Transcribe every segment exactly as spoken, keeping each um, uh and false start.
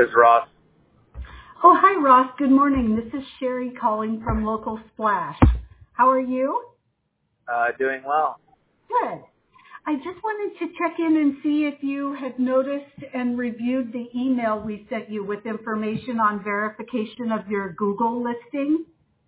This is Ross. Oh, hi, Ross. Good morning. This is Sherry calling from Local Splash. How are you? Uh, doing well. Good. I just wanted to check in and see if you had noticed and reviewed the email we sent you with information on verification of your Google listing.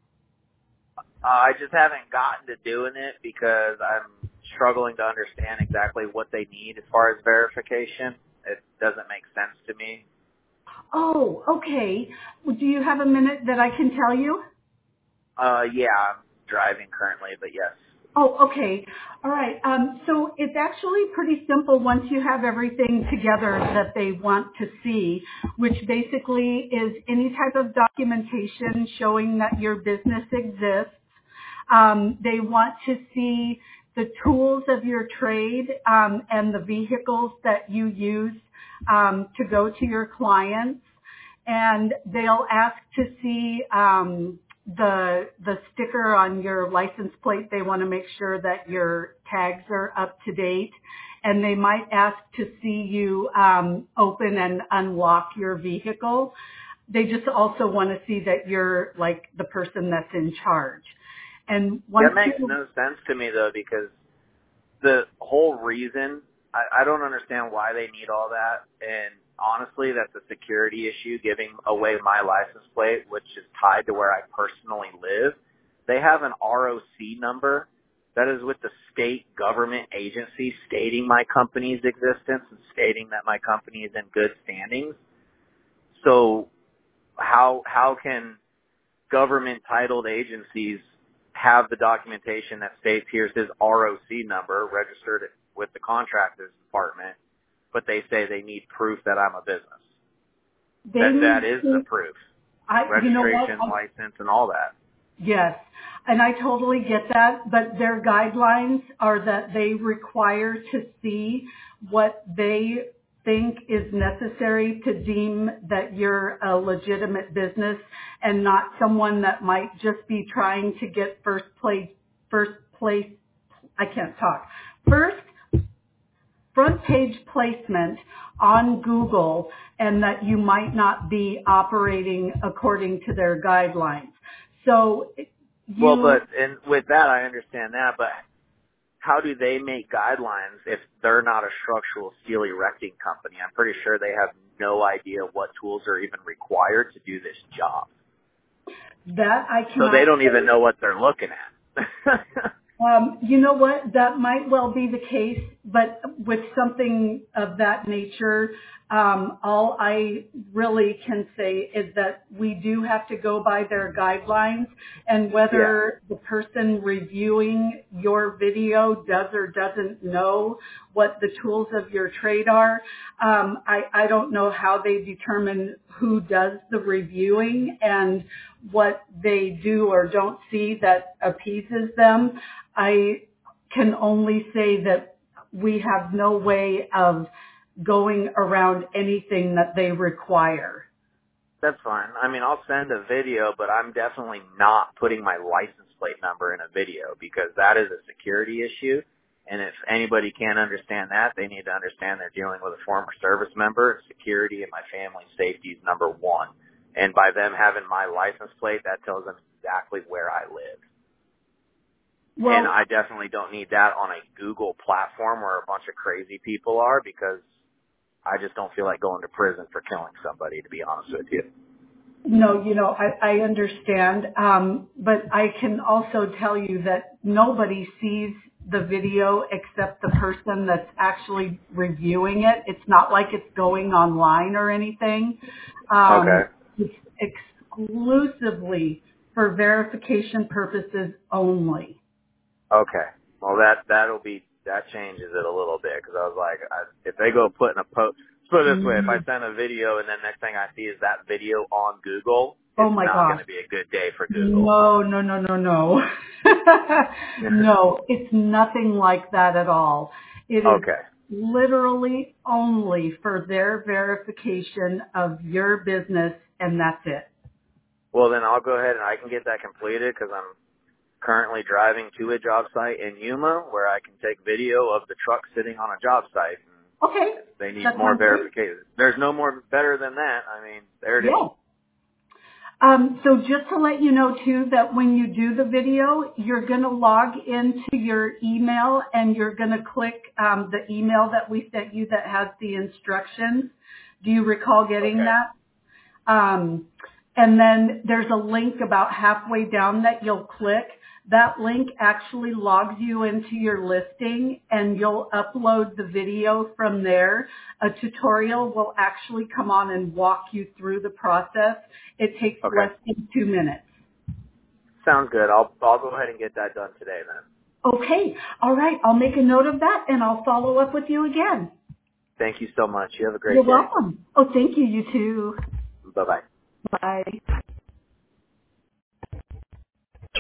Uh, I just haven't gotten to doing it because I'm struggling to understand exactly what they need as far as verification. It doesn't make sense to me. Oh, okay. Well, do you have a minute that I can tell you? Uh, yeah, I'm driving currently, but yes. Oh, okay. All right. Um, so it's actually pretty simple once you have everything together that they want to see, which basically is any type of documentation showing that your business exists. Um, they want to see the tools of your trade um, and the vehicles that you use um, to go to your clients. And they'll ask to see um, the the sticker on your license plate. They want to make sure that your tags are up to date, and they might ask to see you um, open and unlock your vehicle. They just also want to see that you're like the person that's in charge. And once That makes you, no sense to me though, because the whole reason, I, I don't understand why they need all that. And honestly, that's a security issue, giving away my license plate, which is tied to where I personally live. They have an R O C number that is with the state government agency stating my company's existence and stating that my company is in good standings. So how, how can government titled agencies have the documentation that states here's his R O C number registered with the contractors department, but they say they need proof that I'm a business? they That need that is to, the proof. I, you know what? Registration, I'm- license, and all that. Yes, and I totally get that, but their guidelines are that they require to see what they think is necessary to deem that you're a legitimate business and not someone that might just be trying to get first place, first place, I can't talk, first front page placement on Google, and that you might not be operating according to their guidelines. So you, Well, but and with that, I understand that, but how do they make guidelines if they're not a structural steel erecting company? I'm pretty sure they have no idea what tools are even required to do this job. that I So cannot they don't say. even know what they're looking at. Um, you know what? That might well be the case, but with something of that nature, um, all I really can say is that we do have to go by their guidelines, and whether the person reviewing your video does or doesn't know what the tools of your trade are, um, I, I don't know how they determine who does the reviewing and what they do or don't see that appeases them. I can only say that we have no way of going around anything that they require. That's fine. I mean, I'll send a video, but I'm definitely not putting my license plate number in a video because that is a security issue. And if anybody can't understand that, they need to understand they're dealing with a former service member. Security and my family's safety is number one. And by them having my license plate, that tells them exactly where I live. Well, and I definitely don't need that on a Google platform where a bunch of crazy people are, because I just don't feel like going to prison for killing somebody, to be honest with you. no, you know, I, I understand, um, but I can also tell you that nobody sees the video except the person that's actually reviewing it. It's not like it's going online or anything. Um, Okay. it's exclusively for verification purposes only. Okay. Well, that, that'll be, that changes it a little bit, because I was like, I, if they go put in a post, put it this way, if I send a video and then next thing I see is that video on Google, Oh it's my not going gosh. to be a good day for Google. No, no, no, no, no. No, it's nothing like that at all. It is Okay. literally only for their verification of your business, and that's it. Well, then I'll go ahead and I can get that completed, because I'm currently driving to a job site in Yuma where I can take video of the truck sitting on a job site. And Okay. They need That more sounds great. verification. There's no more better than that. I mean, there it is. Yeah. Um, so just to let you know too that when you do the video, you're going to log into your email and you're going to click um, the email that we sent you that has the instructions. Do you recall getting Okay. that? Um, and then there's a link about halfway down that you'll click. That link actually logs you into your listing and you'll upload the video from there. A tutorial will actually come on and walk you through the process. It takes Okay. less than two minutes. Sounds good. I'll I'll go ahead and get that done today then. Okay. All right. I'll make a note of that and I'll follow up with you again. Thank you so much. You have a great You're day. welcome. Oh, thank you. You too. Bye bye. Bye.